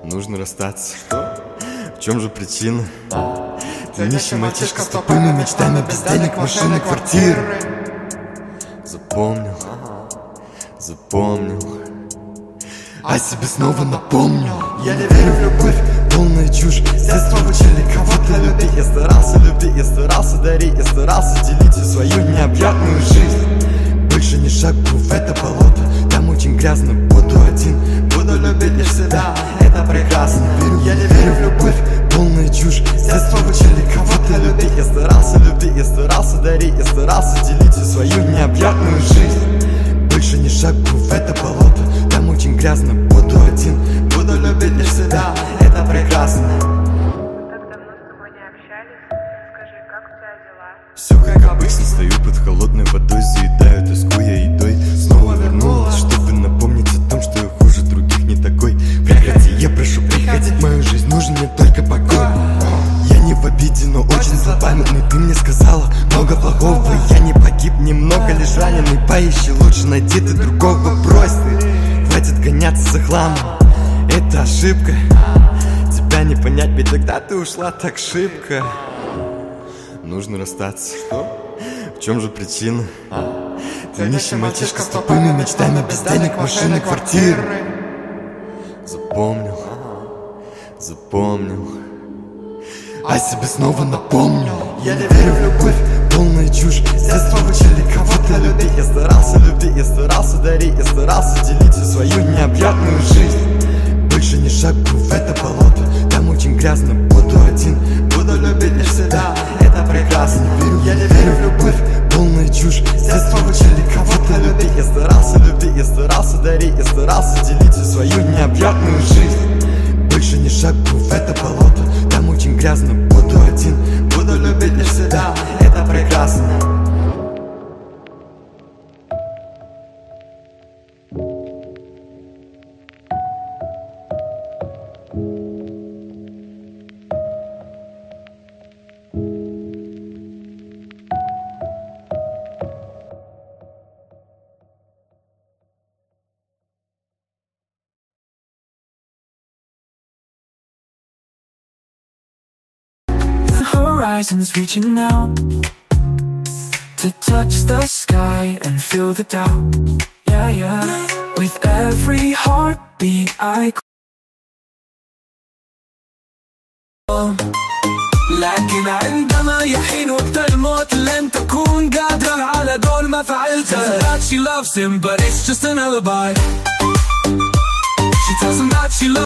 Нужно расстаться. В чем же причина? Ты нищий мальчишка с тупыми мечтами, без денег, машины, квартиры. Запомнил, а себе снова напомнил. Я не верю в любовь, полная чушь. С детства учили кого-то любить. Я старался любить, я старался дарить, я старался делить всю свою необъятную жизнь. Больше не шагу в это болото, там очень грязно, буду один. Буду любить лишь себя, это прекрасно. Я не верю в любовь, полная чушь. С детства учили кого-то любить. Я старался любить, я старался дарить, я старался делить всю свою необъятную жизнь. Больше не шагу в это болото, там очень грязно, буду один. Буду любить лишь себя, это прекрасно. Так давно с тобой не общались. Скажи, как у тебя дела? Все как обычно, стою под холодной водой, заедаю тоску я едой. Снова вернулась, чтобы напомнить о том, что я хуже других не такой. Прекрати, я прошу приходить в мою жизнь, нужен мне только покой. Я не в обиде, но очень злопамятный. Ты мне сказала много плохого, я не погиб, немного лишь раненый. Поищи лучше, найди ты другого, брось ты. Хватит гоняться за хламом, это ошибка. Тебя не понять, ведь тогда ты ушла так шибко. Нужно расстаться. В чем же причина? Ты нищий мальчишка с тупыми мечтами, без денег, машины, квартиры. Запомнил, а себе снова напомнил. Я не верю в любовь, полная чушь. С детства учили кого-то любить. Я старался любить, я старался дарить, я старался делить всю свою необъятную жизнь. Больше не шагу в это болото, там очень грязно, буду один. Буду любить лишь себя, это прекрасно. Я не верю в любовь, полная чушь. С детства учили кого-то любить. Я старался любить, я старался дарить, я старался делить всю свою необъятную жизнь. Больше не шагу в это болото, там очень грязно, буду один. Буду любить лишь себя, это прекрасно. Horizons reaching out to touch the sky and feel the doubt. Yeah, yeah. With every heartbeat I لكن عندما يحين وقت الموت لن تكون قادرة على دور ما فعلته. That she loves him but it's just an alibi. She tells him that she loves